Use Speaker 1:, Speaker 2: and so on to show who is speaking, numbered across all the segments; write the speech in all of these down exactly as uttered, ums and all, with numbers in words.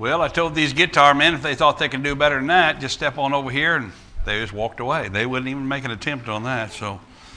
Speaker 1: Well, I told these guitar men if they thought they could do better than that, just step on over here, and they just walked away. They wouldn't even make an attempt on that. So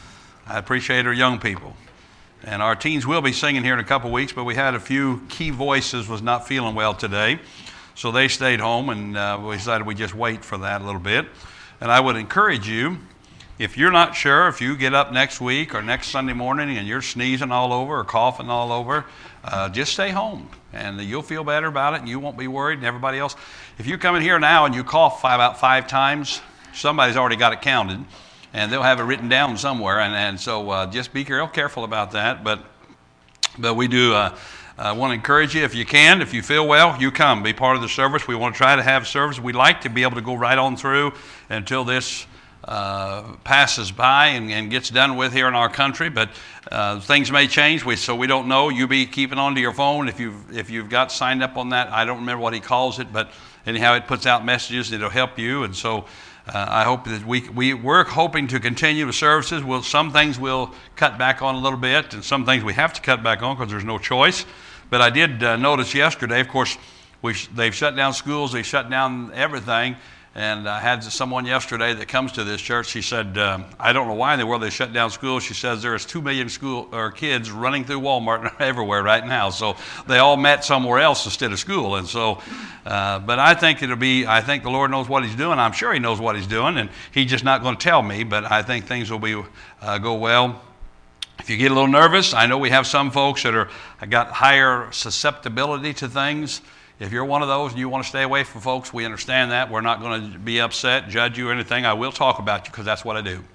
Speaker 1: I appreciate our young people. And our teens will be singing here in a couple weeks, but we had a few key voices was not feeling well today. So they stayed home, and uh, we decided we'd just wait for that a little bit. And I would encourage you, if you're not sure, if you get up next week or next Sunday morning and you're sneezing all over or coughing all over, uh, just stay home. And you'll feel better about it, and you won't be worried, and everybody else. If you come in here now and you cough five, about five times, somebody's already got it counted, and they'll have it written down somewhere. And, and so uh, just be real careful about that. But but we do uh, uh, want to encourage you, if you can, if you feel well, you come. Be part of the service. We want to try to have service. We like to be able to go right on through until this Uh, passes by and, and gets done with here in our country, but uh, things may change, we, so we don't know. You be keeping on to your phone if you've, if you've got signed up on that. I don't remember what he calls it, but anyhow, it puts out messages that'll help you, and so uh, I hope that we, we, we're hoping to continue the services. We'll, some things we'll cut back on a little bit, and some things we have to cut back on because there's no choice. But I did uh, notice yesterday, of course, we, they've shut down schools, they shut down everything. And I had someone yesterday that comes to this church. She said, um, I don't know why in the world they shut down schools. She says there's two million school or kids running through Walmart everywhere right now. So they all met somewhere else instead of school. And so, uh, but I think it'll be, I think the Lord knows what he's doing. I'm sure he knows what he's doing, and he's just not going to tell me, but I think things will be uh, go well. If you get a little nervous, I know we have some folks that are got higher susceptibility to things. If you're one of those and you want to stay away from folks, we understand that. We're not going to be upset, judge you or anything. I will talk about you because that's what I do.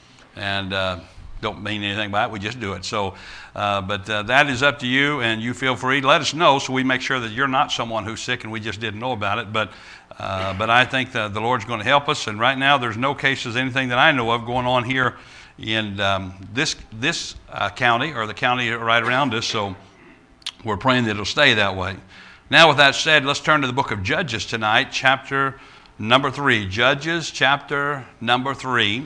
Speaker 1: And uh, don't mean anything by it. We just do it. So, uh, but uh, that is up to you, and you feel free. Let us know so we make sure that you're not someone who's sick and we just didn't know about it. But uh, but I think the, the Lord's going to help us. And right now there's no cases, anything that I know of going on here in um, this, this uh, county or the county right around us. So we're praying that it'll stay that way. Now, with that said, let's turn to the book of Judges tonight, chapter number three. Judges, chapter number three.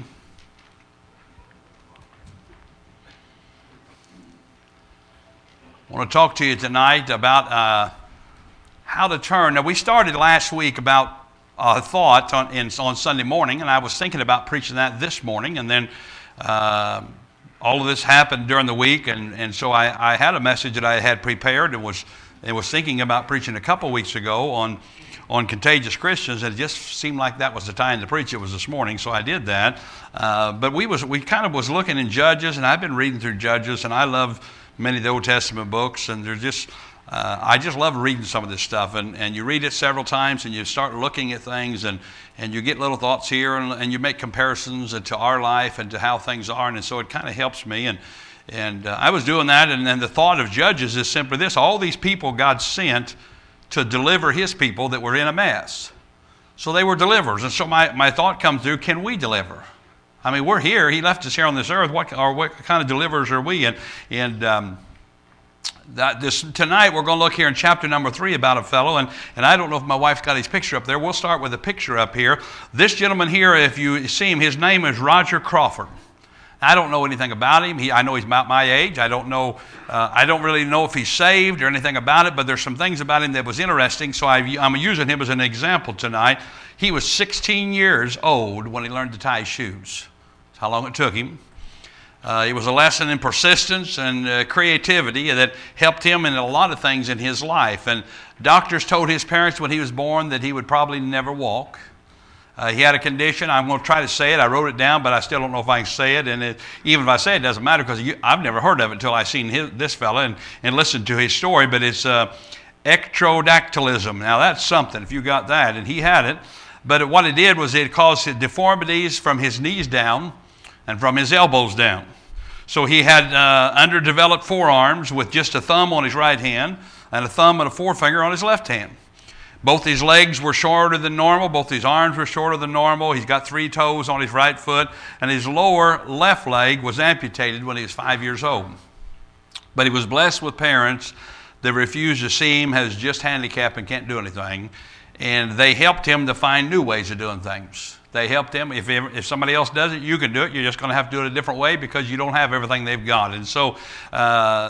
Speaker 1: I want to talk to you tonight about uh, how to turn. Now, we started last week about a thought on, in, on Sunday morning, and I was thinking about preaching that this morning, and then uh, all of this happened during the week, and, and so I, I had a message that I had prepared and was I was thinking about preaching a couple weeks ago on, on contagious Christians, and it just seemed like that was the time to preach. It was this morning, so I did that. Uh, but we was we kind of was looking in Judges, and I've been reading through Judges, and I love many of the Old Testament books, and they're just uh, I just love reading some of this stuff. And, and you read it several times, and you start looking at things, and, and you get little thoughts here, and, and you make comparisons to our life and to how things are, and so it kind of helps me. And And uh, I was doing that, and then the thought of Judges is simply this. All these people God sent to deliver his people that were in a mess. So they were deliverers. And so my, my thought comes through, can we deliver? I mean, we're here. He left us here on this earth. What, or what kind of deliverers are we? And, and um, that this tonight we're going to look here in chapter number three about a fellow. And, and I don't know if my wife's got his picture up there. We'll start with a picture up here. This gentleman here, if you see him, his name is Roger Crawford. I don't know anything about him. He, I know he's about my age. I don't know. Uh, I don't really know if he's saved or anything about it. But there's some things about him that was interesting. So I, I'm using him as an example tonight. He was sixteen years old when he learned to tie his shoes. That's how long it took him. Uh, it was a lesson in persistence and uh, creativity that helped him in a lot of things in his life. And doctors told his parents when he was born that he would probably never walk. Uh, he had a condition. I'm going to try to say it. I wrote it down, but I still don't know if I can say it. And it, even if I say it, it doesn't matter because you, I've never heard of it until I seen his, this fella and, and listened to his story. But it's uh, ectrodactylism. Now, that's something if you got that. And he had it. But it, what it did was it caused deformities from his knees down and from his elbows down. So he had uh, underdeveloped forearms with just a thumb on his right hand and a thumb and a forefinger on his left hand. Both his legs were shorter than normal. Both his arms were shorter than normal. He's got three toes on his right foot. And his lower left leg was amputated when he was five years old. But he was blessed with parents that refused to see him as just handicapped and can't do anything. And they helped him to find new ways of doing things. They helped him. If, if somebody else does it, you can do it. You're just going to have to do it a different way because you don't have everything they've got. And so uh,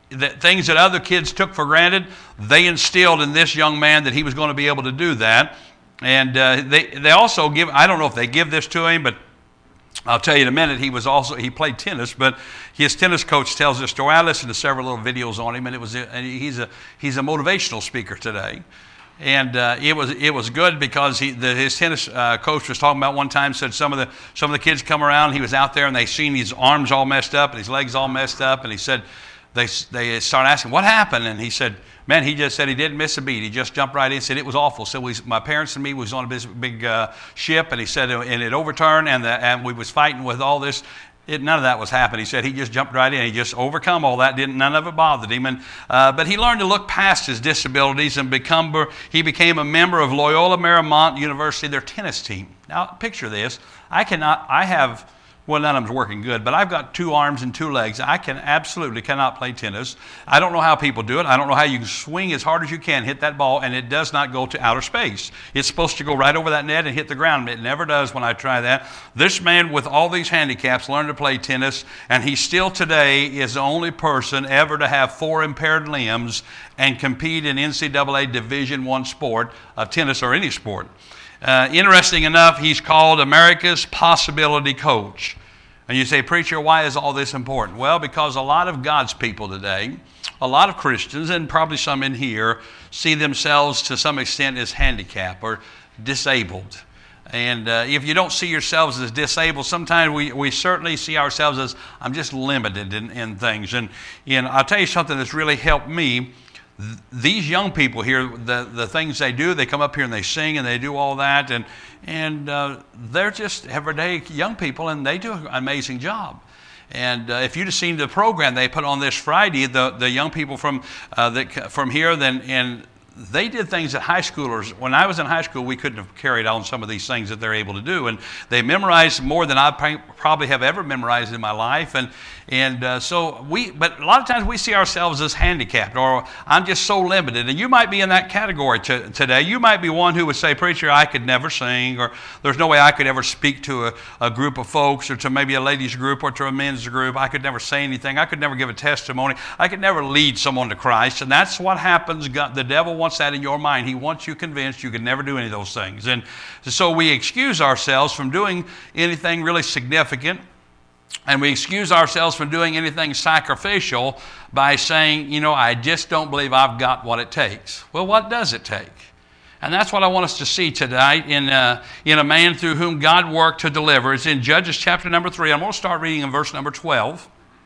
Speaker 1: that things that other kids took for granted, they instilled in this young man that he was going to be able to do that. And uh, they, they also give, I don't know if they give this to him, but I'll tell you in a minute, he was also, he played tennis, but his tennis coach tells this story. I listened to several little videos on him, and it was, and he's a, he's a motivational speaker today. And uh, it was it was good because he the, his tennis uh, coach was talking about one time, said some of the some of the kids come around, he was out there and they seen his arms all messed up and his legs all messed up, and he said they they started asking what happened, and he said, man, he just said he didn't miss a beat. He just jumped right in and said it was awful. So we, my parents and me was on a big, big uh, ship, and he said and it overturned, and the, and we was fighting with all this. It, none of that was happening. He said he just jumped right in. He just overcome all that. Didn't none of it bothered him. And, uh, but he learned to look past his disabilities and become. He became a member of Loyola Marymount University, their tennis team. Now picture this. I cannot. I have. Well, none of them's working good, but I've got two arms and two legs. I can absolutely cannot play tennis. I don't know how people do it. I don't know how you can swing as hard as you can, hit that ball, and it does not go to outer space. It's supposed to go right over that net and hit the ground. It never does when I try that. This man with all these handicaps learned to play tennis, and he still today is the only person ever to have four impaired limbs and compete in N C double A Division I sport of tennis or any sport. Uh, interesting enough, he's called America's Possibility Coach. And you say, preacher, why is all this important? Well, because a lot of God's people today, a lot of Christians, and probably some in here, see themselves to some extent as handicapped or disabled. And uh, if you don't see yourselves as disabled, sometimes we, we certainly see ourselves as, I'm just limited in, in things. And, and I'll tell you something that's really helped me. These young people here, the, the things they do, they come up here and they sing and they do all that, and and uh, they're just everyday young people, and they do an amazing job. And uh, if you'd have seen the program they put on this Friday, the, the young people from uh, that, from here, then and they did things that high schoolers, when I was in high school, we couldn't have carried on some of these things that they're able to do. And they memorized more than I probably have ever memorized in my life. And and uh, so we, but a lot of times we see ourselves as handicapped, or I'm just so limited. And you might be in that category t- today. You might be one who would say, preacher, I could never sing, or there's no way I could ever speak to a, a group of folks, or to maybe a ladies group, or to a men's group. I could never say anything. I could never give a testimony. I could never lead someone to Christ. And that's what happens. God, the devil wants that in your mind. He wants you convinced you can never do any of those things. And so we excuse ourselves from doing anything really significant, and we excuse ourselves from doing anything sacrificial by saying, you know, I just don't believe I've got what it takes. Well, what does it take? And that's what I want us to see tonight in, uh, in a man through whom God worked to deliver. It's in Judges chapter number three. I'm going to start reading in verse number twelve.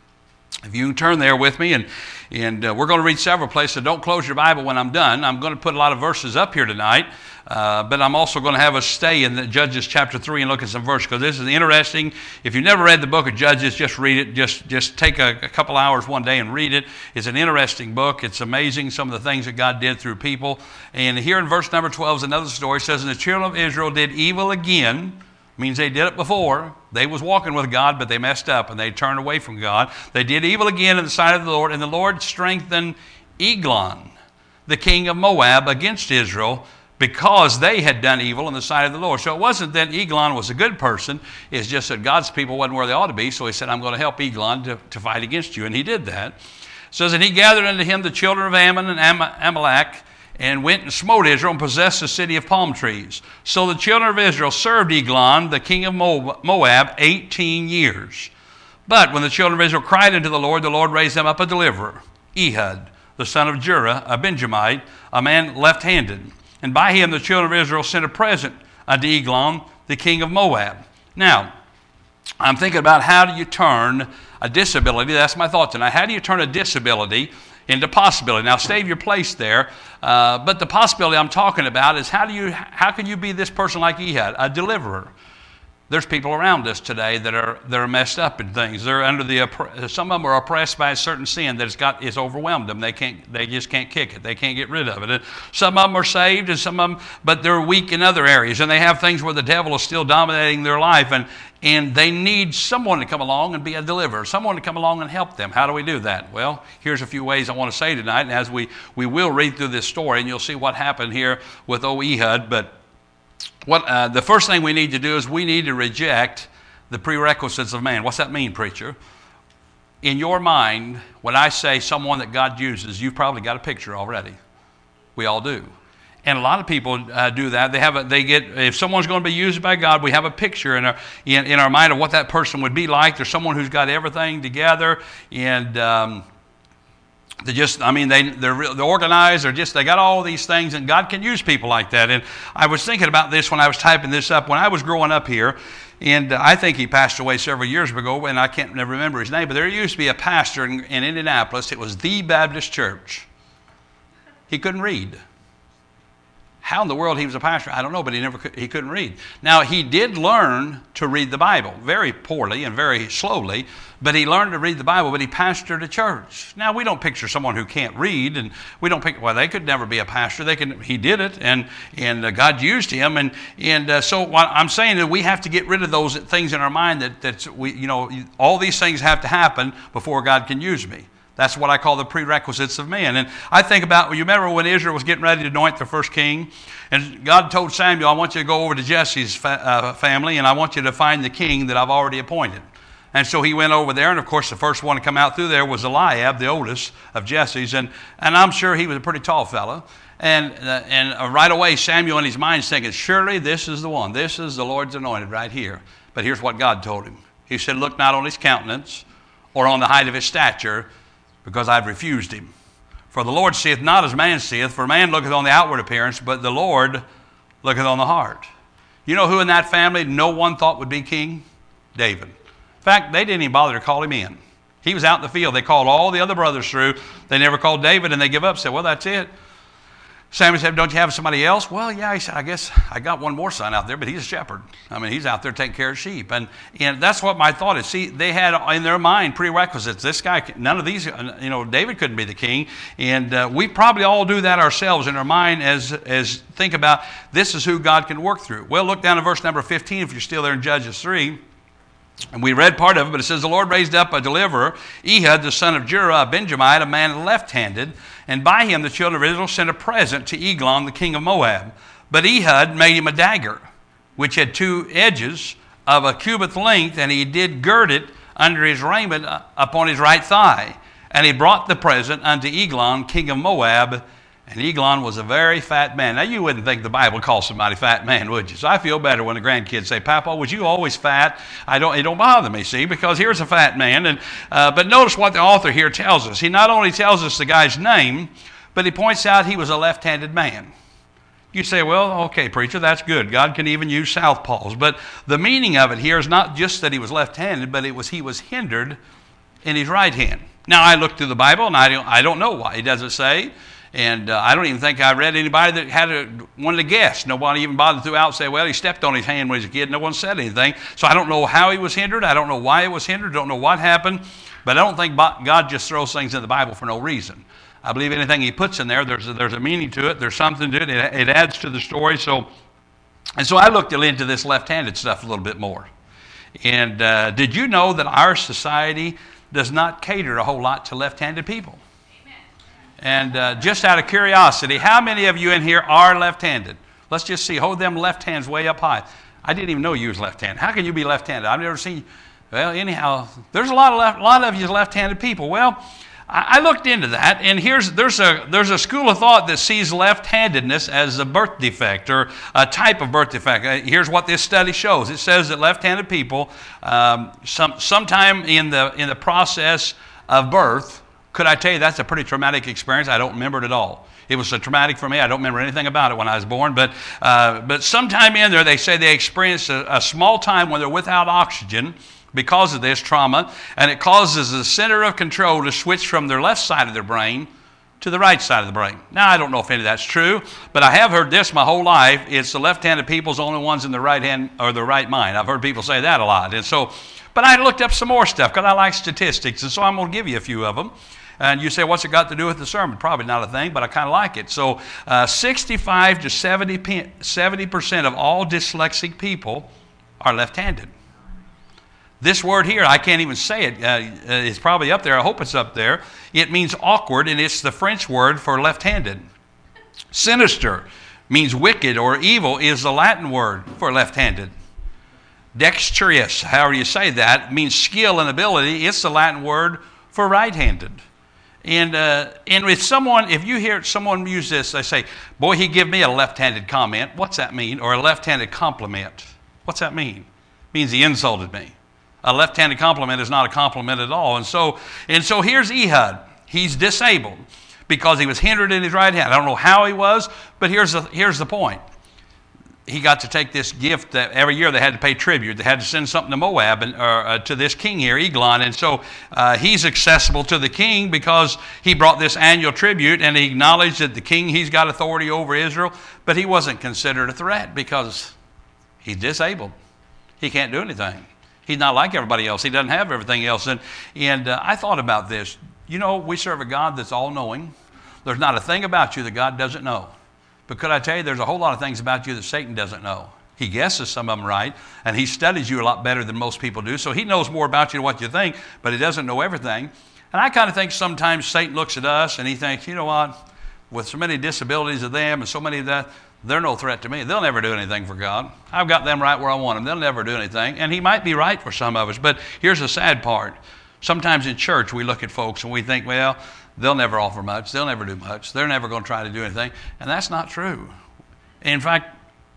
Speaker 1: If you can turn there with me, and, and uh, we're going to read several places, so don't close your Bible when I'm done. I'm going to put a lot of verses up here tonight, uh, but I'm also going to have us stay in the Judges chapter three and look at some verses, because this is interesting. If you've never read the book of Judges, just read it. Just, just take a, a couple hours one day and read it. It's an interesting book. It's amazing, some of the things that God did through people. And here in verse number twelve is another story. It says, and the children of Israel did evil again. Means they did it before. They was walking with God, but they messed up and they turned away from God. They did evil again in the sight of the Lord, and the Lord strengthened Eglon, the king of Moab, against Israel, because they had done evil in the sight of the Lord. So it wasn't that Eglon was a good person. It's just that God's people wasn't where they ought to be. So he said, I'm going to help Eglon to, to fight against you. And he did that. It says, and he gathered unto him the children of Ammon and Am- Amalek, and went and smote Israel and possessed the city of palm trees. So the children of Israel served Eglon, the king of Moab, eighteen years. But when the children of Israel cried unto the Lord, the Lord raised them up a deliverer, Ehud, the son of Jurah, a Benjamite, a man left-handed. And by him the children of Israel sent a present unto Eglon, the king of Moab. Now, I'm thinking about how do you turn a disability, that's my thought tonight, how do you turn a disability into possibility? Now, save your place there. Uh, but the possibility I'm talking about is how do you, how can you be this person like Ehud, a deliverer? There's people around us today that are that are messed up in things. They're under the some of them are oppressed by a certain sin that has got it's overwhelmed them. They can't they just can't kick it. They can't get rid of it. And some of them are saved, and some of them, but they're weak in other areas, and they have things where the devil is still dominating their life, and and they need someone to come along and be a deliverer, someone to come along and help them. How do we do that? Well, here's a few ways I want to say tonight, and as we we will read through this story, and you'll see what happened here with O Ehud, but. What uh, the first thing we need to do is we need to reject the prerequisites of man. What's that mean, preacher? in your mind, when I say someone that God uses, you've probably got a picture already. We all do. And a lot of people uh, do that. They have a, they get, if someone's going to be used by God, we have a picture in our, in, in our mind of what that person would be like. There's someone who's got everything together, and um, they just, I mean, they, they're, they're organized, they're just, they got all these things, and God can use people like that. And I was thinking about this when I was typing this up. When I was growing up here, and I think he passed away several years ago, and I can't never remember his name, but there used to be a pastor in, in Indianapolis. It was the Baptist Church. He couldn't read. How in the world he was a pastor, I don't know, but he never could, he couldn't read. Now, he did learn to read the Bible, very poorly and very slowly, but he learned to read the Bible, but he pastored a church. Now, we don't picture someone who can't read, and we don't pick, well, they could never be a pastor. They could, he did it, and, and uh, God used him. And, and uh, so what I'm saying is we have to get rid of those things in our mind that, that we, you know, all these things have to happen before God can use me. That's what I call the prerequisites of man. And I think about, you remember when Israel was getting ready to anoint their first king? And God told Samuel, I want you to go over to Jesse's fa- uh, family, and I want you to find the king that I've already appointed. And so he went over there, and of course the first one to come out through there was Eliab, the oldest of Jesse's. And, and I'm sure he was a pretty tall fellow. And, uh, and uh, right away Samuel in his mind is thinking, surely this is the one. This is the Lord's anointed right here. But here's what God told him. He said, look not on his countenance or on the height of his stature, because I've refused him. For the Lord seeth not as man seeth, for man looketh on the outward appearance, but the Lord looketh on the heart. You know who in that family no one thought would be king? David. In fact, they didn't even bother to call him in. He was out in the field. They called all the other brothers through. They never called David, and they give up, said, well, that's it. Samuel said, don't you have somebody else? Well, yeah, he said, I guess I got one more son out there, but he's a shepherd. I mean, he's out there taking care of sheep. And, and that's what my thought is. See, they had in their mind prerequisites. This guy, none of these, you know, David couldn't be the king. And uh, we probably all do that ourselves in our mind as, as think about this is who God can work through. Well, look down at verse number fifteen if you're still there in Judges three. And we read part of it, but it says, the Lord raised up a deliverer, Ehud, the son of Jerah, a Benjamite, a man left-handed, and by him the children of Israel sent a present to Eglon, the king of Moab. But Ehud made him a dagger, which had two edges of a cubit length, and he did gird it under his raiment upon his right thigh. And he brought the present unto Eglon, king of Moab, and Eglon was a very fat man. Now, you wouldn't think the Bible calls somebody fat man, would you? So I feel better when the grandkids say, Papa, was you always fat? I don't, it don't bother me, see, because here's a fat man. And uh, But notice what the author here tells us. He not only tells us the guy's name, but he points out he was a left-handed man. You say, well, okay, preacher, that's good. God can even use southpaws. But the meaning of it here is not just that he was left-handed, but it was he was hindered in his right hand. Now, I looked through the Bible, and I don't, I don't know why. It doesn't say. And uh, I don't even think I read anybody that had a, wanted to guess. Nobody even bothered throughout to say, well, he stepped on his hand when he was a kid. No one said anything. So I don't know how he was hindered. I don't know why he was hindered. Don't know what happened. But I don't think God just throws things in the Bible for no reason. I believe anything he puts in there, there's a, there's a meaning to it. There's something to it. It, it adds to the story. So, and so I looked into this left-handed stuff a little bit more. And uh, did you know that our society does not cater a whole lot to left-handed people? And uh, just out of curiosity, how many of you in here are left-handed? Let's just see. Hold them left hands way up high. I didn't even know you was left-handed. How can you be left-handed? I've never seen you. Well, anyhow, there's a lot of left, a lot of you left-handed people. Well, I, I looked into that, and here's there's a there's a school of thought that sees left-handedness as a birth defect or a type of birth defect. Uh, here's what this study shows. It says that left-handed people, um, some sometime in the in the process of birth. Could I tell you that's a pretty traumatic experience? I don't remember it at all. It was so traumatic for me. I don't remember anything about it when I was born. But uh, but sometime in there, they say they experienced a, a small time when they're without oxygen because of this trauma, and it causes the center of control to switch from their left side of their brain to the right side of the brain. Now, I don't know if any of that's true, but I have heard this my whole life. It's the left-handed people's only ones in the right hand or the right mind. I've heard people say that a lot. And so, but I looked up some more stuff because I like statistics, and so I'm going to give you a few of them. And you say, what's it got to do with the sermon? Probably not a thing, but I kind of like it. So uh, sixty-five to seventy percent of all dyslexic people are left-handed. This word here, I can't even say it. Uh, it's probably up there. I hope it's up there. It means awkward, and it's the French word for left-handed. Sinister means wicked or evil is the Latin word for left-handed. Dexterous, however you say that, means skill and ability. It's the Latin word for right-handed. And uh, and if someone, if you hear someone use this, they say, boy, he give me a left-handed comment. What's that mean? Or a left-handed compliment. What's that mean? It means he insulted me. A left-handed compliment is not a compliment at all. And so, and so here's Ehud. He's disabled because he was hindered in his right hand. I don't know how he was, but here's the, here's the point. He got to take this gift that every year they had to pay tribute. They had to send something to Moab and or, uh, to this king here, Eglon. And so uh, he's accessible to the king because he brought this annual tribute and he acknowledged that the king, he's got authority over Israel, but he wasn't considered a threat because he's disabled. He can't do anything. He's not like everybody else. He doesn't have everything else. And, and uh, I thought about this. You know, we serve a God that's all-knowing. There's not a thing about you that God doesn't know. But could I tell you, there's a whole lot of things about you that Satan doesn't know. He guesses some of them right, and he studies you a lot better than most people do. So he knows more about you than what you think, but he doesn't know everything. And I kind of think sometimes Satan looks at us and he thinks, you know what, with so many disabilities of them and so many of that, they're no threat to me. They'll never do anything for God. I've got them right where I want them. They'll never do anything. And he might be right for some of us, but here's the sad part. Sometimes in church we look at folks and we think, well, they'll never offer much. They'll never do much. They're never going to try to do anything. And that's not true. In fact,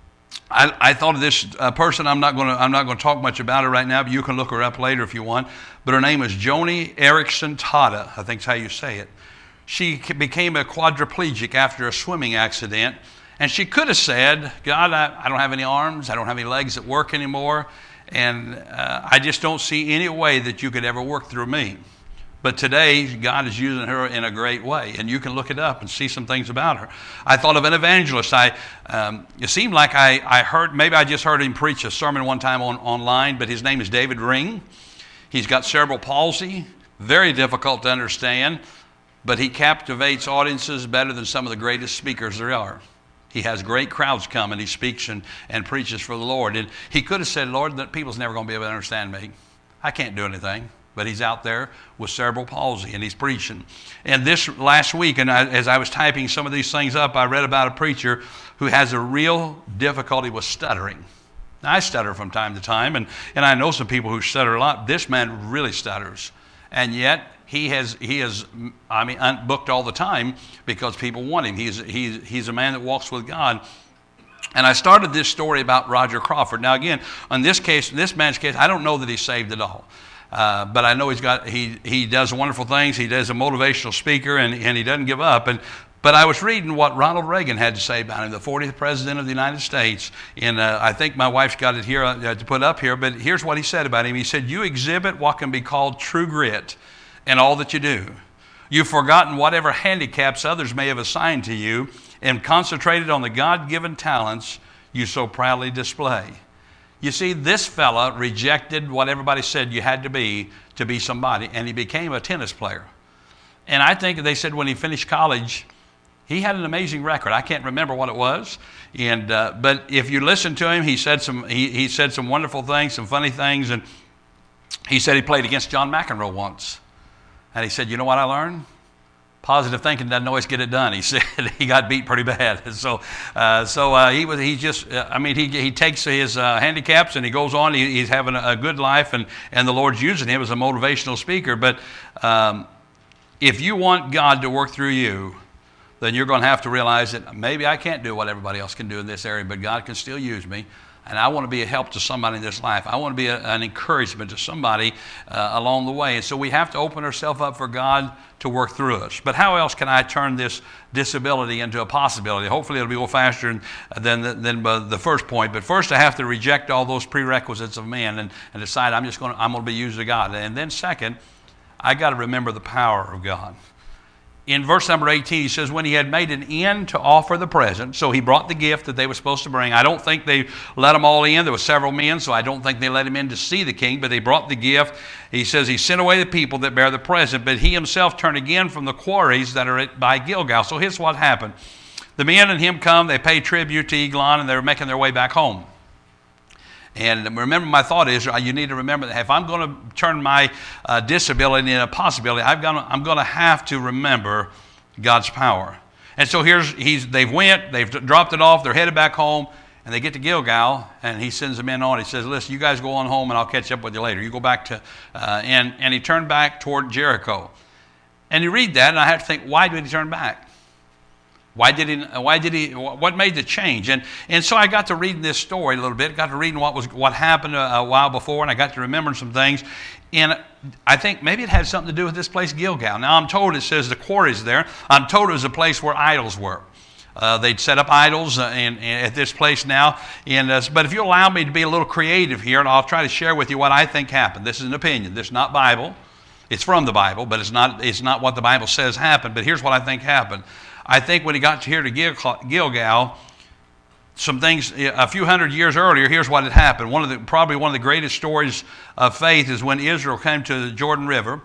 Speaker 1: I, I thought of this uh, person. I'm not going to I'm not going to talk much about her right now, but you can look her up later if you want. But her name is Joni Erickson Tada. I think is how you say it. She became a quadriplegic after a swimming accident. And she could have said, God, I, I don't have any arms. I don't have any legs that work anymore. And uh, I just don't see any way that you could ever work through me. But today, God is using her in a great way, and you can look it up and see some things about her. I thought of an evangelist. I, um, it seemed like I, I heard, maybe I just heard him preach a sermon one time on, online, but his name is David Ring. He's got cerebral palsy, very difficult to understand, but he captivates audiences better than some of the greatest speakers there are. He has great crowds come, and he speaks and, and preaches for the Lord. And he could have said, Lord, that people's never going to be able to understand me. I can't do anything. But he's out there with cerebral palsy, and he's preaching. And this last week, and I, as I was typing some of these things up, I read about a preacher who has a real difficulty with stuttering. Now, I stutter from time to time, and, and I know some people who stutter a lot. This man really stutters. And yet, he has, he is, I mean, booked all the time because people want him. He's, he's, he's a man that walks with God. And I started this story about Roger Crawford. Now, again, on this case, this man's case, I don't know that he's saved at all. Uh, but I know he's got he he does wonderful things. He does a motivational speaker, and, and he doesn't give up. And but I was reading what Ronald Reagan had to say about him, the fortieth president of the United States. And uh, I think my wife's got it here uh, to put up here. But here's what he said about him. He said, "You exhibit what can be called true grit in all that you do. You've forgotten whatever handicaps others may have assigned to you, and concentrated on the God-given talents you so proudly display." You see, this fella rejected what everybody said you had to be to be somebody, and he became a tennis player. And I think they said when he finished college, he had an amazing record. I can't remember what it was, and uh, but if you listen to him, he said some he, he said some wonderful things, some funny things, and he said he played against John McEnroe once, and he said, "You know what I learned? Positive thinking doesn't always get it done." He said he got beat pretty bad. So, uh, so uh, he was. He just. Uh, I mean, he he takes his uh, handicaps and he goes on. He, he's having a, a good life, and and the Lord's using him as a motivational speaker. But um, if you want God to work through you, then you're going to have to realize that maybe I can't do what everybody else can do in this area, but God can still use me. And I want to be a help to somebody in this life. I want to be a, an encouragement to somebody uh, along the way. And so we have to open ourselves up for God to work through us. But how else can I turn this disability into a possibility? Hopefully it'll be a little faster than, than, than the first point. But first I have to reject all those prerequisites of man and, and decide I'm just going to, I'm going to be used of God. And then second, I got to remember the power of God. In verse number eighteen, he says, when he had made an end to offer the present, so he brought the gift that they were supposed to bring. I don't think they let them all in. There were several men, so I don't think they let him in to see the king, but they brought the gift. He says he sent away the people that bear the present, but he himself turned again from the quarries that are at, by Gilgal. So here's what happened. The men and him come, they pay tribute to Eglon, and they're making their way back home. And remember, my thought is, you need to remember that if I'm going to turn my uh, disability into a possibility, I've got to, I'm going to have to remember God's power. And so here's, he's, they've went, they've dropped it off, they're headed back home, And they get to Gilgal, and he sends the men on. He says, listen, you guys go on home, and I'll catch up with you later. You go back to, uh, and, and he turned back toward Jericho. And you read that, and I have to think, why did he turn back? Why did he, why did he, what made the change? And, and so I got to reading this story a little bit, got to reading what was, what happened a, a while before, and I got to remembering some things. And I think maybe it had something to do with this place, Gilgal. Now, I'm told it says the quarries there. I'm told it was a place where idols were. Uh, they'd set up idols uh, in, in, at this place now. And, uh, but if you allow me to be a little creative here, and I'll try to share with you what I think happened. This is an opinion. This is not Bible. It's from the Bible, but it's not, it's not what the Bible says happened. But here's what I think happened. I think when he got here to Gilgal, some things, a few hundred years earlier, here's what had happened. One of the, probably one of the greatest stories of faith is when Israel came to the Jordan River.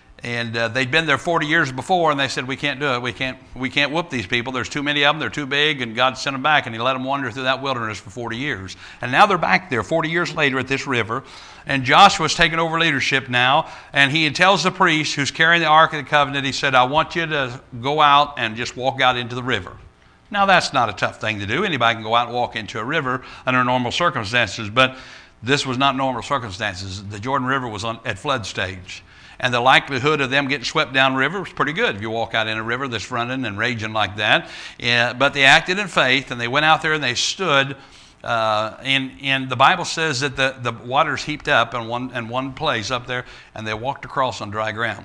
Speaker 1: And uh, they'd been there forty years before, and they said, we can't do it. We can't, we can't whoop these people. There's too many of them. They're too big, and God sent them back, and he let them wander through that wilderness for forty years. And now they're back there forty years later at this river, and Joshua's taken over leadership now, and he tells the priest who's carrying the Ark of the Covenant, he said, I want you to go out and just walk out into the river. Now, that's not a tough thing to do. Anybody can go out and walk into a river under normal circumstances, but this was not normal circumstances. The Jordan River was on, at flood stage. And the likelihood of them getting swept down river was pretty good if you walk out in a river that's running and raging like that. Yeah, but they acted in faith, and they went out there and they stood. Uh, and, and the Bible says that the, the waters heaped up in one, in one place up there, and they walked across on dry ground.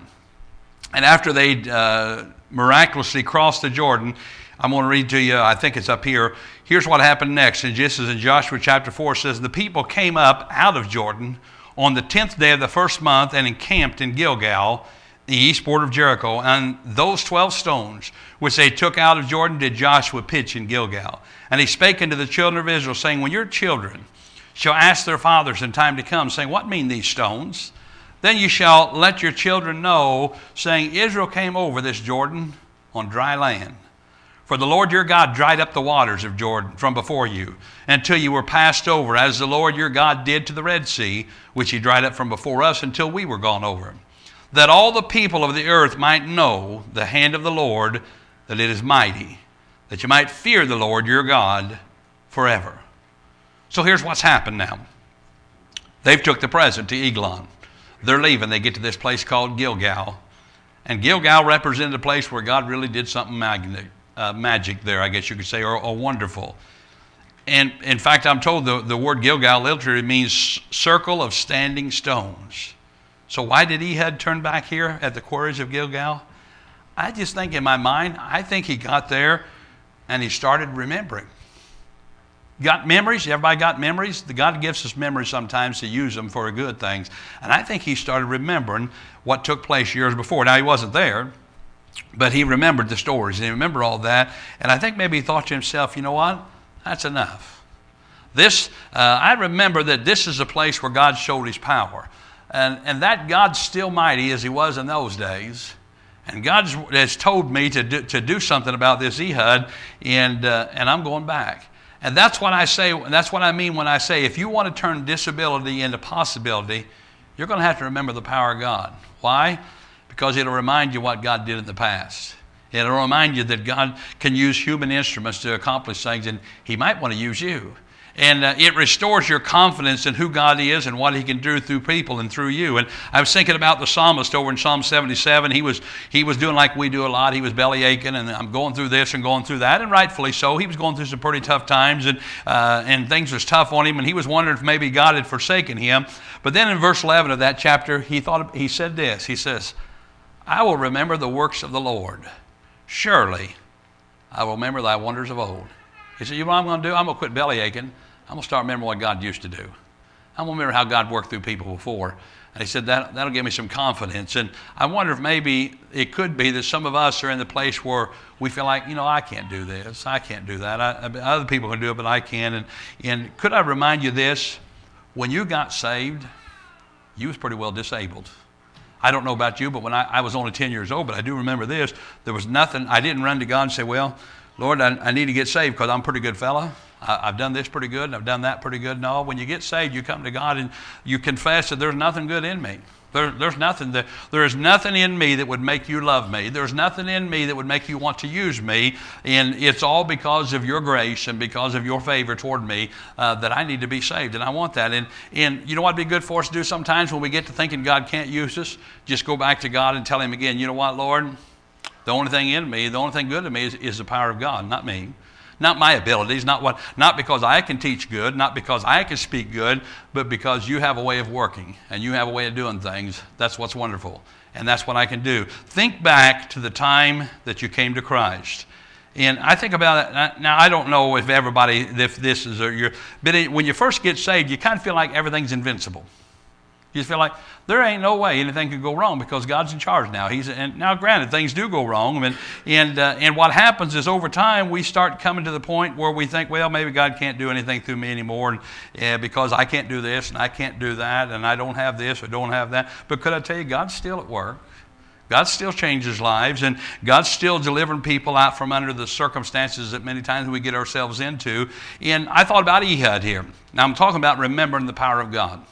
Speaker 1: And after they uh, miraculously crossed the Jordan, I'm going to read to you, I think it's up here. Here's what happened next. And just as in Joshua chapter four says, the people came up out of Jordan on the tenth day of the first month and encamped in Gilgal, the east border of Jericho. And those twelve stones which they took out of Jordan did Joshua pitch in Gilgal. And he spake unto the children of Israel, saying, when your children shall ask their fathers in time to come, saying, what mean these stones? Then you shall let your children know, saying, Israel came over this Jordan on dry land. For the Lord your God dried up the waters of Jordan from before you, until you were passed over, as the Lord your God did to the Red Sea, which he dried up from before us until we were gone over. That all the people of the earth might know the hand of the Lord, that it is mighty, that you might fear the Lord your God forever. So here's what's happened now. They've took the present to Eglon. They're leaving. They get to this place called Gilgal. And Gilgal represented a place where God really did something magnificent. Uh, magic there, I guess you could say, or, or wonderful. And in fact, I'm told the, the word Gilgal literally means circle of standing stones. So why did Ehud turn back here at the quarries of Gilgal? I just think in my mind, I think he got there and he started remembering. Got memories? Everybody got memories? The God gives us memories sometimes to use them for good things. And I think he started remembering what took place years before. Now, he wasn't there, but he remembered the stories, and he remembered all that. And I think maybe he thought to himself, you know what? That's enough. This, uh, I remember that this is a place where God showed his power. And, and that God's still mighty as he was in those days. And God has told me to do, to do something about this Ehud, and, uh, and I'm going back. And that's what I say, that's what I mean when I say, if you want to turn disability into possibility, you're going to have to remember the power of God. Why? Because it'll remind you what God did in the past. It'll remind you that God can use human instruments to accomplish things, and he might want to use you. And uh, it restores your confidence in who God is and what he can do through people and through you. And I was thinking about the psalmist over in Psalm seventy-seven. He was, he was doing like we do a lot. He was belly aching, and I'm going through this and going through that, and rightfully so. He was going through some pretty tough times, and, uh, and things was tough on him, and he was wondering if maybe God had forsaken him. But then in verse eleven of that chapter, he, thought, he said this. He says, I will remember the works of the Lord. Surely I will remember thy wonders of old. He said, you know what I'm going to do? I'm going to quit belly aching. I'm going to start remembering what God used to do. I'm going to remember how God worked through people before. And he said, that, that'll give me some confidence. And I wonder if maybe it could be that some of us are in the place where we feel like, you know, I can't do this. I can't do that. I, other people can do it, but I can. And, and could I remind you this? When you got saved, you was pretty well disabled. I don't know about you, but when I, I was only ten years old, but I do remember this. There was nothing. I didn't run to God and say, well, Lord, I, I need to get saved because I'm a pretty good fella. I, I've done this pretty good, and I've done that pretty good. No, when you get saved, you come to God and you confess that there's nothing good in me. There, there's nothing that, there is nothing in me that would make you love me. There's nothing in me that would make you want to use me. And it's all because of your grace and because of your favor toward me uh, that I need to be saved. And I want that. And, and you know what would be good for us to do sometimes when we get to thinking God can't use us? Just go back to God and tell him again, you know what, Lord? The only thing in me, the only thing good in me is, is the power of God, not me. Not my abilities, not what, not because I can teach good, not because I can speak good, but because you have a way of working and you have a way of doing things. That's what's wonderful. And that's what I can do. Think back to the time that you came to Christ. And I think about it. Now, I don't know if everybody, if this is your, but when you first get saved, you kind of feel like everything's invincible. You just feel like there ain't no way anything could go wrong because God's in charge now. He's and now, granted, things do go wrong, and and uh, and what happens is over time we start coming to the point where we think, well, maybe God can't do anything through me anymore, and, uh, because I can't do this and I can't do that, and I don't have this or don't have that. But could I tell you, God's still at work. God still changes lives, and God's still delivering people out from under the circumstances that many times we get ourselves into. And I thought about Ehud here. Now I'm talking about remembering the power of God.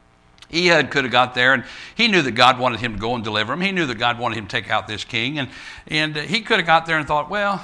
Speaker 1: Ehud could have got there, and he knew that God wanted him to go and deliver him. He knew that God wanted him to take out this king, and, and he could have got there and thought, well,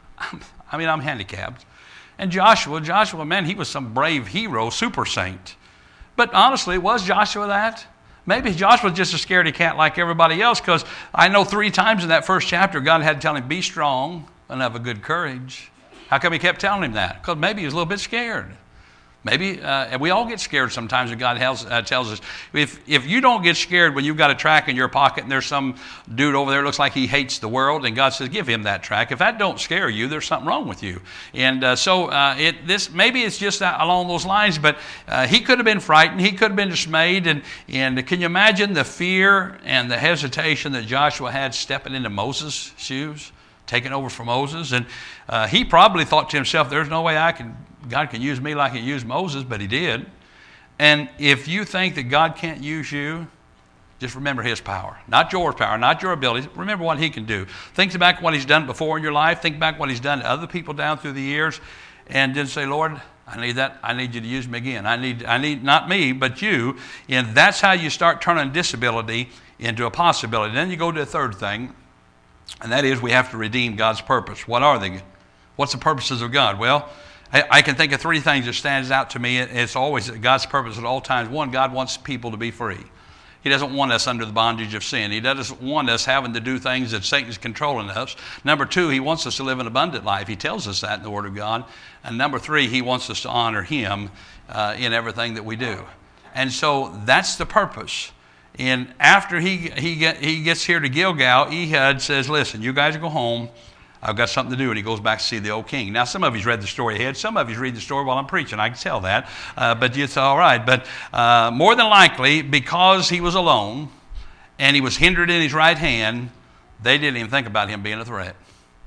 Speaker 1: I mean, I'm handicapped. And Joshua, Joshua, man, he was some brave hero, super saint. But honestly, was Joshua that? Maybe Joshua was just a scaredy cat like everybody else, because I know three times in that first chapter, God had to tell him, be strong and have a good courage. How come he kept telling him that? Because maybe he was a little bit scared. Maybe, uh, and we all get scared sometimes when God tells, uh, tells us. If, if you don't get scared when you've got a track in your pocket and there's some dude over there that looks like he hates the world, and God says, give him that track. If that don't scare you, there's something wrong with you. And uh, so uh, it, this maybe it's just that along those lines, but uh, he could have been frightened. He could have been dismayed. And, and can you imagine the fear and the hesitation that Joshua had stepping into Moses' shoes, taking over for Moses? And uh, he probably thought to himself, there's no way I can... God can use me like he used Moses, but he did. And if you think that God can't use you, just remember his power. Not your power, not your abilities. Remember what he can do. Think back what he's done before in your life. Think back what he's done to other people down through the years. And then say, Lord, I need that. I need you to use me again. I need, I need not me, but you. And that's how you start turning disability into a possibility. Then you go to the third thing, and that is we have to redeem God's purpose. What are they? What's the purposes of God? Well, I can think of three things that stands out to me. It's always God's purpose at all times. One, God wants people to be free. He doesn't want us under the bondage of sin. He doesn't want us having to do things that Satan's controlling us. Number two, he wants us to live an abundant life. He tells us that in the Word of God. And number three, he wants us to honor him uh, in everything that we do. And so that's the purpose. And after he, he, get, he gets here to Gilgal, Ehud says, listen, you guys go home. I've got something to do, and he goes back to see the old king. Now, some of you's read the story ahead. Some of you's read the story while I'm preaching. I can tell that, uh, but it's all right. But uh, more than likely, because he was alone and he was hindered in his right hand, they didn't even think about him being a threat.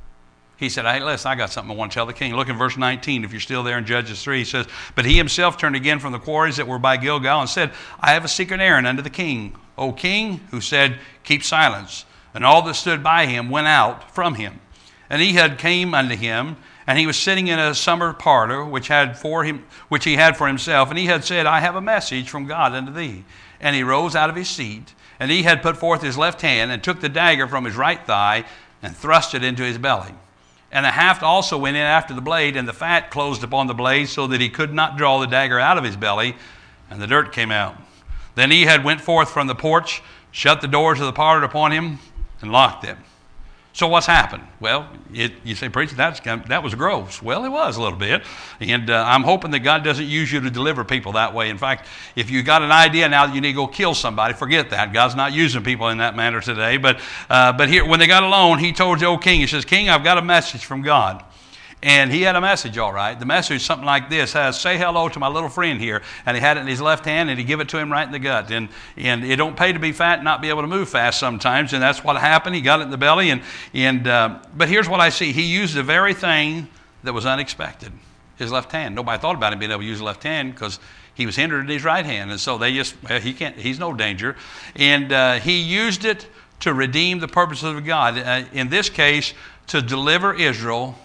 Speaker 1: He said, hey, listen, I got something I want to tell the king. Look in verse nineteen, if you're still there in Judges three. He says, but he himself turned again from the quarries that were by Gilgal and said, I have a secret errand unto the king. O king, who said, keep silence. And all that stood by him went out from him. And Ehud came unto him, and he was sitting in a summer parlor, which had for him, which he had for himself. And Ehud said, I have a message from God unto thee. And he rose out of his seat, and Ehud put forth his left hand, and took the dagger from his right thigh, and thrust it into his belly. And the haft also went in after the blade, and the fat closed upon the blade, so that he could not draw the dagger out of his belly, and the dirt came out. Then Ehud went forth from the porch, shut the doors of the parlor upon him, and locked them. So what's happened? Well, it, you say, preacher, that's, that was gross. Well, it was a little bit. And uh, I'm hoping that God doesn't use you to deliver people that way. In fact, if you got an idea now that you need to go kill somebody, forget that. God's not using people in that manner today. But, uh, but here, when they got alone, he told the old king, he says, King, I've got a message from God. And he had a message, all right. The message, something like this, has, say hello to my little friend here. And he had it in his left hand, and he gave it to him right in the gut. And, and it don't pay to be fat and not be able to move fast sometimes. And that's what happened. He got it in the belly. And, and uh, but here's what I see. He used the very thing that was unexpected, his left hand. Nobody thought about him being able to use his left hand because he was hindered in his right hand. And so they just, well, he can't, he's no danger. And uh, he used it to redeem the purposes of God. Uh, in this case, to deliver Israel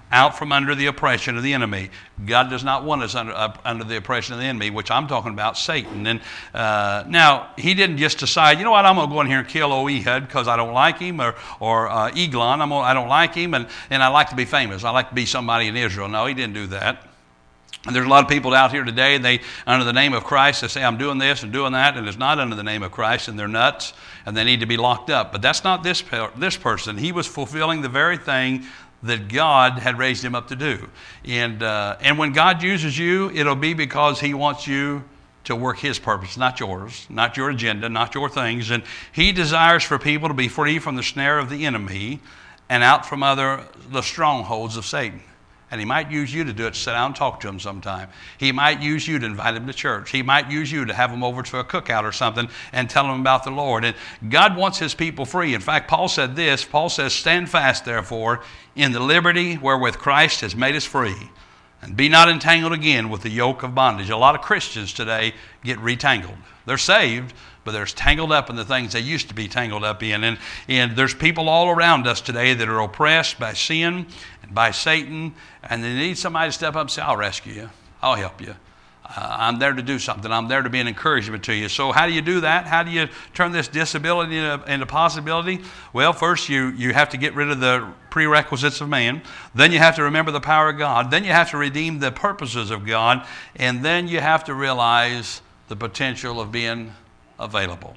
Speaker 1: out from under the oppression of the enemy. God does not want us under, uh, under the oppression of the enemy, which I'm talking about Satan. And uh, now, he didn't just decide, you know what, I'm going to go in here and kill old Ehud because I don't like him, or, or uh, Eglon, I'm gonna, I don't like him, and, and I like to be famous. I like to be somebody in Israel. No, he didn't do that. And there's a lot of people out here today, and they, under the name of Christ, they say, I'm doing this and doing that, and it's not under the name of Christ, and they're nuts, and they need to be locked up. But that's not this, this person. He was fulfilling the very thing that God had raised him up to do. And, uh, and when God uses you, it'll be because he wants you to work his purpose, not yours, not your agenda, not your things. And he desires for people to be free from the snare of the enemy and out from other the strongholds of Satan. And he might use you to do it, sit down and talk to him sometime. He might use you to invite him to church. He might use you to have him over to a cookout or something and tell him about the Lord. And God wants his people free. In fact, Paul said this. Paul says, stand fast, therefore, in the liberty wherewith Christ has made us free, and be not entangled again with the yoke of bondage. A lot of Christians today get retangled. They're saved, but they're tangled up in the things they used to be tangled up in. And, and there's people all around us today that are oppressed by sin and by Satan, and they need somebody to step up and say, I'll rescue you. I'll help you. Uh, I'm there to do something. I'm there to be an encouragement to you. So how do you do that? How do you turn this disability into, into possibility? Well, first you, you have to get rid of the prerequisites of man. Then you have to remember the power of God. Then you have to redeem the purposes of God. And then you have to realize the potential of being available.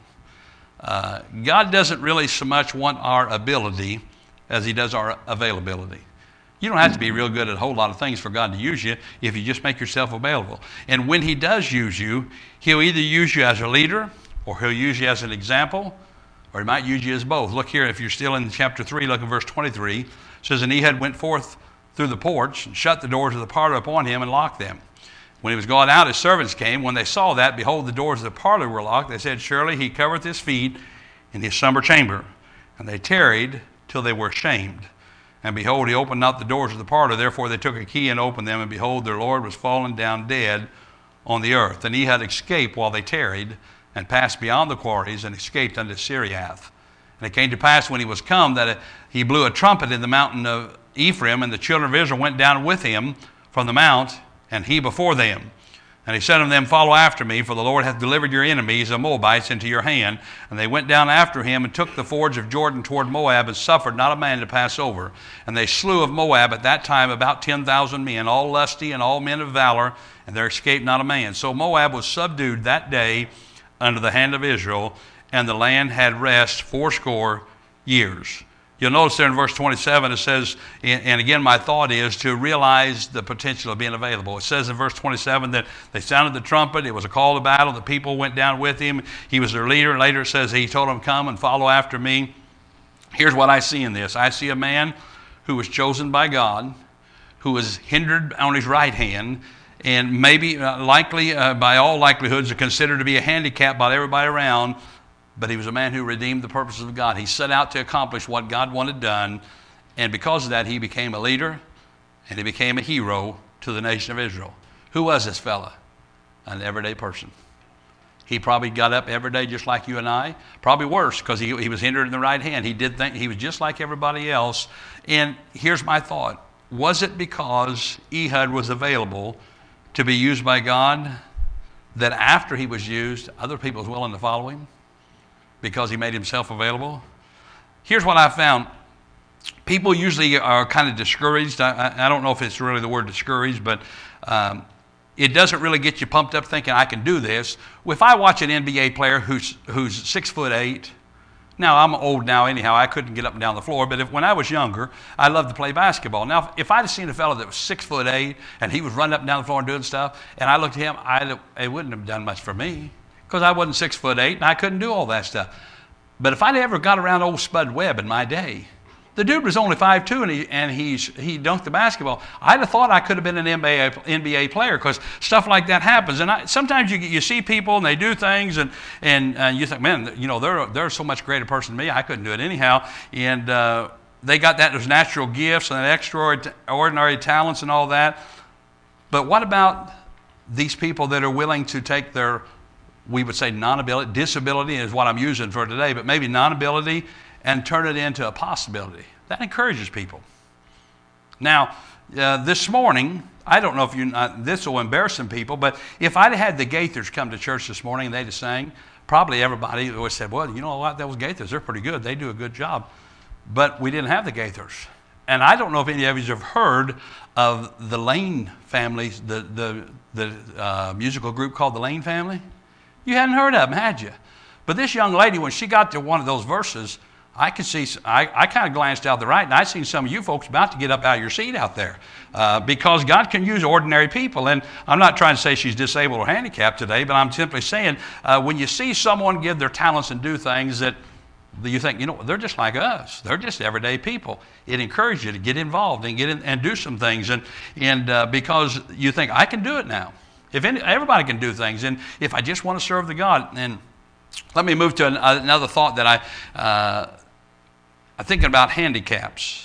Speaker 1: Uh, God doesn't really so much want our ability as he does our availability. You don't have to be real good at a whole lot of things for God to use you if you just make yourself available. And when he does use you, he'll either use you as a leader, or he'll use you as an example, or he might use you as both. Look here, if you're still in chapter three, look at verse twenty-three. It says, and Ehud went forth through the porch and shut the doors of the parlor upon him and locked them. When he was gone out, his servants came. When they saw that, behold, the doors of the parlor were locked. They said, surely he covereth his feet in his slumber chamber. And they tarried till they were ashamed. And behold, he opened not the doors of the parlor. Therefore they took a key and opened them. And behold, their Lord was fallen down dead on the earth. And he had escaped while they tarried, and passed beyond the quarries, and escaped unto Siriath. And it came to pass when he was come that he blew a trumpet in the mountain of Ephraim, and the children of Israel went down with him from the mount, and he before them. And he said unto them, follow after me, for the Lord hath delivered your enemies, the Moabites, into your hand. And they went down after him, and took the fords of Jordan toward Moab, and suffered not a man to pass over. And they slew of Moab at that time about ten thousand men, all lusty and all men of valor, and there escaped not a man. So Moab was subdued that day under the hand of Israel, and the land had rest fourscore years. You'll notice there in verse twenty-seven it says, and again my thought is to realize the potential of being available. It says in verse twenty-seven that they sounded the trumpet. It was a call to battle. The people went down with him. He was their leader. And later it says he told them, come and follow after me. Here's what I see in this. I see a man who was chosen by God, who was hindered on his right hand, and maybe uh, likely, uh, by all likelihoods, considered to be a handicap by everybody around. But he was a man who redeemed the purposes of God. He set out to accomplish what God wanted done. And because of that, he became a leader, and he became a hero to the nation of Israel. Who was this fella? An everyday person. He probably got up every day just like you and I. Probably worse, because he, he was hindered in the right hand. He did think he was just like everybody else. And here's my thought. Was it because Ehud was available to be used by God that after he was used, other people was willing to follow him? Because he made himself available? Here's what I found. People usually are kind of discouraged. I, I don't know if it's really the word discouraged, but um, it doesn't really get you pumped up thinking I can do this. If I watch an N B A player who's who's six foot eight, now I'm old now anyhow, I couldn't get up and down the floor, but if, when I was younger, I loved to play basketball. Now, if I'd have seen a fellow that was six foot eight and he was running up and down the floor and doing stuff, and I looked at him, I'd, it wouldn't have done much for me, because I wasn't six foot eight and I couldn't do all that stuff. But if I'd ever got around old Spud Webb in my day, the dude was only five two and he and he's he dunked the basketball. I'd have thought I could have been an N B A, N B A player, because stuff like that happens. And I, sometimes you you see people and they do things and and uh, you think, man, you know, they're they're so much greater person than me. I couldn't do it anyhow. And uh, they got that those natural gifts and extraordinary talents and all that. But what about these people that are willing to take their, we would say non-ability, disability is what I'm using for today, but maybe non-ability, and turn it into a possibility? That encourages people. Now, Uh, this morning, I don't know if you, uh, this will embarrass some people, but if I'd had the Gaithers come to church this morning and they'd have sang, probably everybody would have said, well, you know what, those Gaithers, they're pretty good. They do a good job. But we didn't have the Gaithers. And I don't know if any of you have heard of the Lane family, the, the, the uh, musical group called the Lane family. You hadn't heard of them, had you? But this young lady, when she got to one of those verses, I could see, I, I kind of glanced out the right, and I seen some of you folks about to get up out of your seat out there uh, because God can use ordinary people. And I'm not trying to say she's disabled or handicapped today, but I'm simply saying uh, when you see someone give their talents and do things that you think, you know, they're just like us. They're just everyday people. It encourages you to get involved and get in and do some things. And, and uh, because you think, I can do it now. If any, everybody can do things. And if I just want to serve the God. And let me move to an, another thought that I... Uh, I'm thinking about handicaps.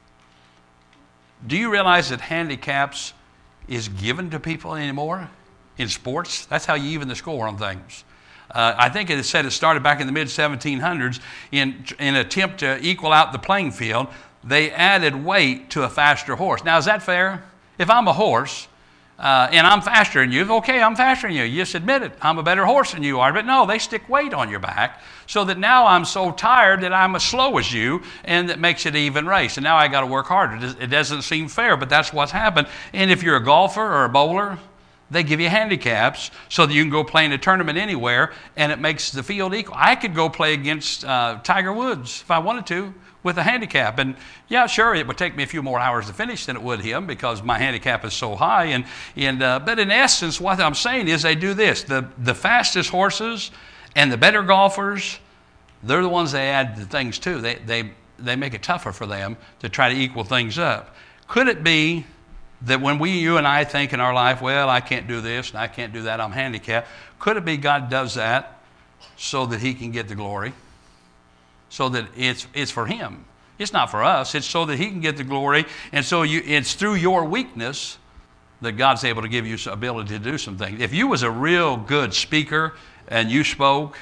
Speaker 1: Do you realize that handicaps is given to people anymore in sports? That's how you even the score on things. Uh, I think it said it started back in the mid seventeen hundreds in in an attempt to equal out the playing field. They added weight to a faster horse. Now, is that fair? If I'm a horse uh, and I'm faster than you, okay, I'm faster than you. You just admit it. I'm a better horse than you are. But no, they stick weight on your back so that now I'm so tired that I'm as slow as you, and that makes it an even race. And now I got to work harder. It doesn't seem fair, but that's what's happened. And if you're a golfer or a bowler, they give you handicaps so that you can go play in a tournament anywhere, and it makes the field equal. I could go play against uh, Tiger Woods if I wanted to with a handicap. And yeah, sure, it would take me a few more hours to finish than it would him because my handicap is so high. And, and uh, but in essence, what I'm saying is they do this. The, the fastest horses and the better golfers, they're the ones they add the things to. They, they, they make it tougher for them to try to equal things up. Could it be that when we, you and I think in our life, well, I can't do this and I can't do that, I'm handicapped. Could it be God does that so that he can get the glory? So that it's, it's for him. It's not for us. It's so that he can get the glory. And so you, it's through your weakness that God's able to give you the ability to do some things. If you was a real good speaker and you spoke,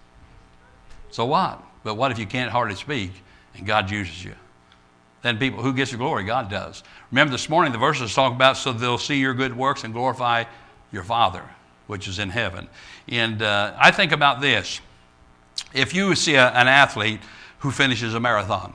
Speaker 1: so what? But what if you can't hardly speak and God uses you? Then people, who gets the glory? God does. Remember this morning the verses talk about so they'll see your good works and glorify your Father, which is in heaven. And uh, I think about this. If you see a, an athlete who finishes a marathon,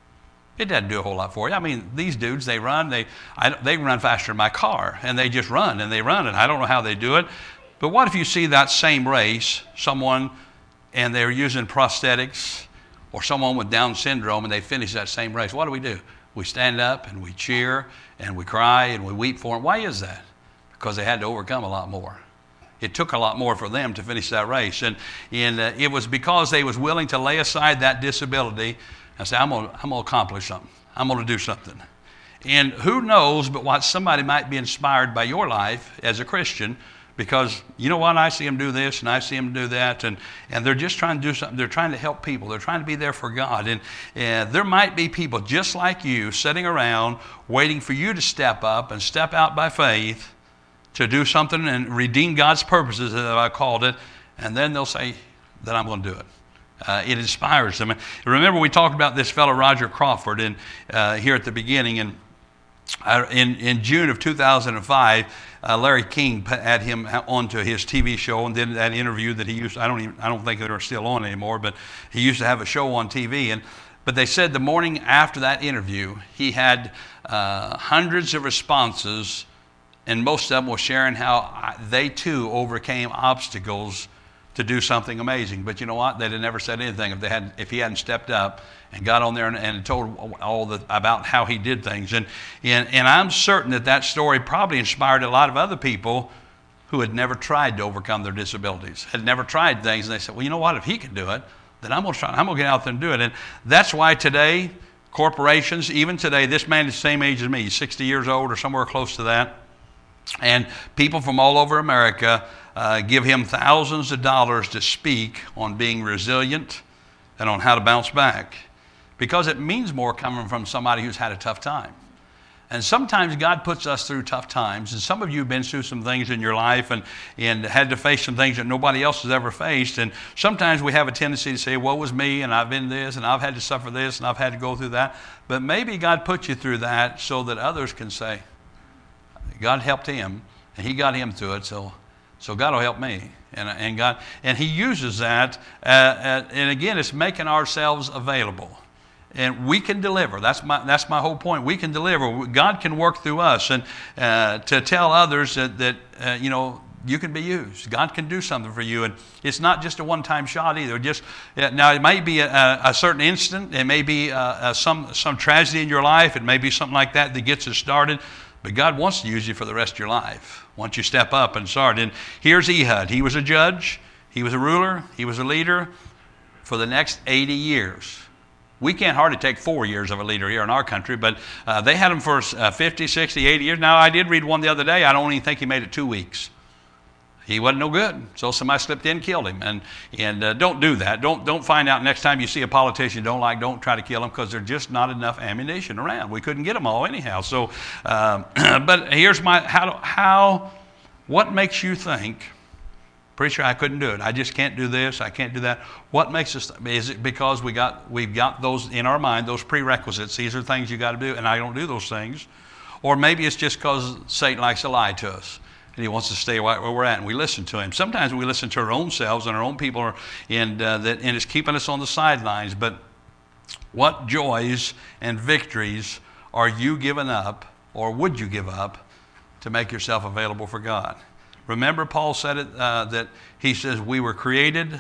Speaker 1: it doesn't do a whole lot for you. I mean, these dudes, they run, they, I, they run faster than my car, and they just run, and they run, and I don't know how they do it. But what if you see that same race, someone, and they're using prosthetics, or someone with Down syndrome, and they finish that same race? What do we do? We stand up, and we cheer, and we cry, and we weep for them. Why is that? Because they had to overcome a lot more. It took a lot more for them to finish that race. And, and uh, it was because they was willing to lay aside that disability and say, I'm going I'm to accomplish something. I'm going to do something. And who knows but what somebody might be inspired by your life as a Christian, because you know what? I see them do this and I see them do that. And, and they're just trying to do something. They're trying to help people. They're trying to be there for God. And, and there might be people just like you sitting around waiting for you to step up and step out by faith to do something and redeem God's purposes, as I called it, and then they'll say that I'm going to do it. Uh, it inspires them. And remember, we talked about this fellow Roger Crawford in, uh, here at the beginning. And uh, in, in June of two thousand five, uh, Larry King had him onto his T V show, and did that interview that he used. I don't even, I don't think they're still on anymore, but he used to have a show on T V. And but they said the morning after that interview, he had uh, hundreds of responses. And most of them were sharing how they too overcame obstacles to do something amazing. But you know what? They'd have never said anything if they had, if he hadn't stepped up and got on there and, and told all the about how he did things. And, and and I'm certain that that story probably inspired a lot of other people who had never tried to overcome their disabilities, had never tried things, and they said, well, you know what? If he can do it, then I'm going to try. I'm going to get out there and do it. And that's why today, corporations, even today, this man is the same age as me, he's sixty years old or somewhere close to that. And people from all over America uh, give him thousands of dollars to speak on being resilient and on how to bounce back, because it means more coming from somebody who's had a tough time. And sometimes God puts us through tough times. And some of you have been through some things in your life and, and had to face some things that nobody else has ever faced. And sometimes we have a tendency to say, woe is me, and I've been this, and I've had to suffer this, and I've had to go through that. But maybe God put you through that so that others can say, God helped him, and he got him through it, so, so God will help me. And, and, God, and he uses that. Uh, uh, and again, it's making ourselves available. And we can deliver. That's my that's my whole point. We can deliver. God can work through us, and uh, to tell others that that uh, you know you can be used. God can do something for you, and it's not just a one-time shot either. Just uh, now, it may be a, a certain instant. It may be uh, uh, some some tragedy in your life. It may be something like that that gets us started. But God wants to use you for the rest of your life. Once you step up and start. And here's Ehud. He was a judge. He was a ruler. He was a leader for the next eighty years. We can't hardly take four years of a leader here in our country, but uh, they had him for uh, fifty, sixty, eighty years. Now, I did read one the other day. I don't even think he made it two weeks. He wasn't no good, so somebody slipped in and killed him. And and uh, don't do that. Don't don't find out next time you see a politician you don't like, don't try to kill him, because there's just not enough ammunition around. We couldn't get them all anyhow. So, um, but here's my, how, how, what makes you think, preacher, I couldn't do it. I just can't do this. I can't do that. What makes us, is it because we got, we've got those in our mind, those prerequisites? These are things you got to do, and I don't do those things. Or maybe it's just because Satan likes to lie to us, and he wants to stay right where we're at, and we listen to him. Sometimes we listen to our own selves and our own people, and, uh, that, and it's keeping us on the sidelines. But what joys and victories are you giving up, or would you give up, to make yourself available for God? Remember, Paul said it, uh, that he says, we were created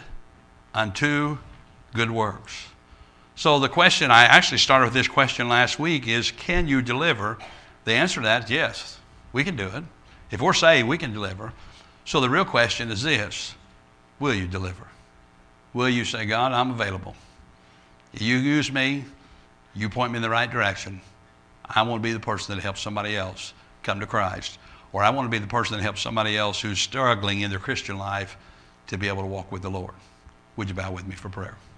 Speaker 1: unto good works. So the question, I actually started with this question last week, is can you deliver? The answer to that is yes, we can do it. If we're saved, we can deliver. So the real question is this: will you deliver? Will you say, God, I'm available. You use me. You point me in the right direction. I want to be the person that helps somebody else come to Christ. Or I want to be the person that helps somebody else who's struggling in their Christian life to be able to walk with the Lord. Would you bow with me for prayer?